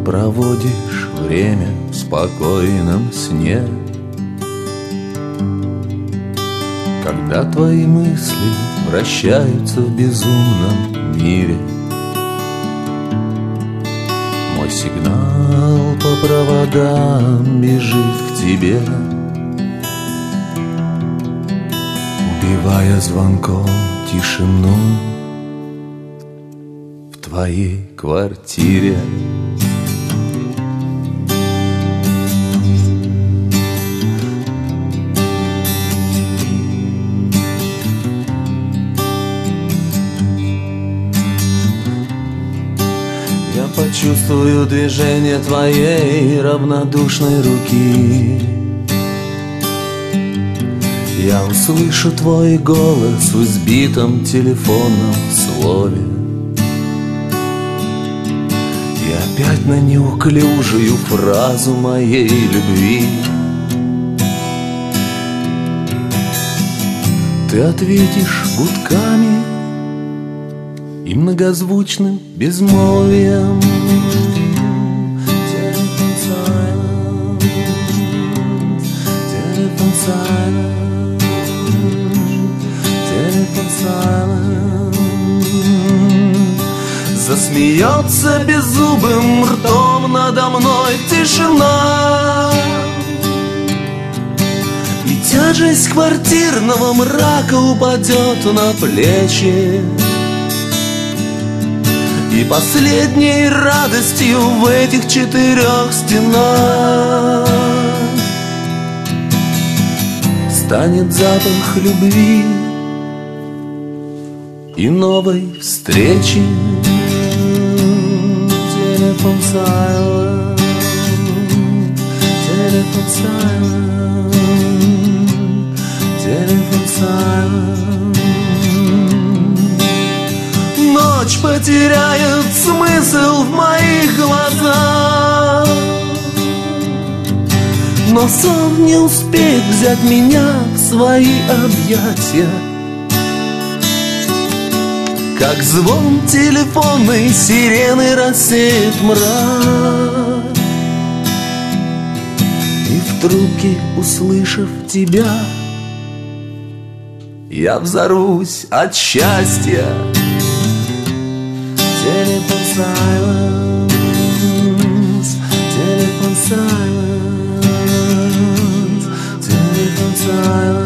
проводишь время в спокойном сне, когда твои мысли вращаются в безумном мире. Мой сигнал по проводам бежит к тебе, убивая звонком тишину в твоей квартире. Я почувствую движение твоей равнодушной руки. Я услышу твой голос в избитом телефонном слове. И опять на неуклюжую фразу моей любви ты ответишь гудками и многозвучным безмолвием. Телефон silent, телефон silent. Засмеется беззубым ртом надо мной тишина, и тяжесть квартирного мрака упадет на плечи. И последней радостью в этих четырех стенах станет запах любви и новой встречи. Телефон silent, телефон silent, телефон silent. Ночь потеряет смысл в моих глазах, но сон не успеет взять меня в свои объятия. Как звон телефонной сирены рассеет мрак, и в трубке, услышав тебя, я взорвусь от счастья. Телефон silence, телефон silence, телефон silence.